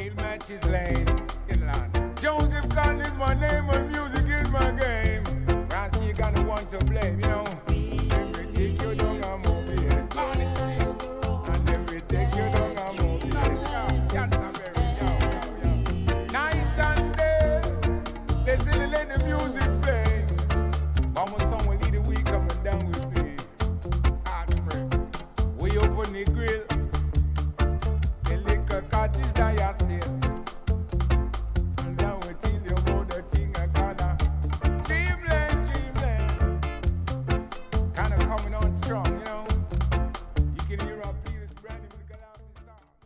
Matches Lane, inland. Joseph Cotton is my name and music is my game. Rassi, you gonna want to blame, you know.